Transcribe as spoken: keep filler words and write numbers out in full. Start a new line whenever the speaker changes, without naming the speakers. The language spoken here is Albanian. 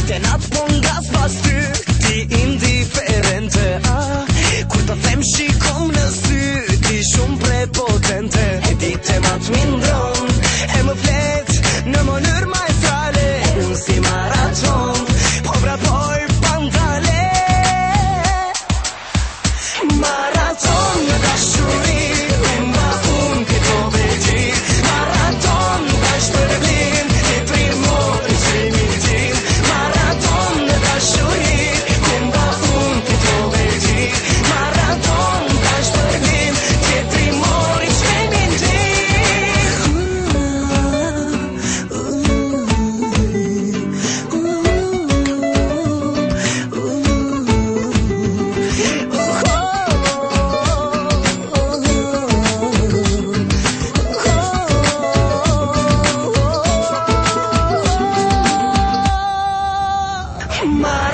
Der natt mongas bastı Di indifferente ah, Kur të them shi kom në sy Ti shumë prepotente E di te mat mindron E më flet në mënyrë majstrale Unë si maraton Po vrapoj pantale Maraton në dashuri Umba unë këto veti Maraton bash për blim Ti primor i qemi tim Maraton në dashuri Umba unë këto veti Maraton bash për blim Ti primor i qemi My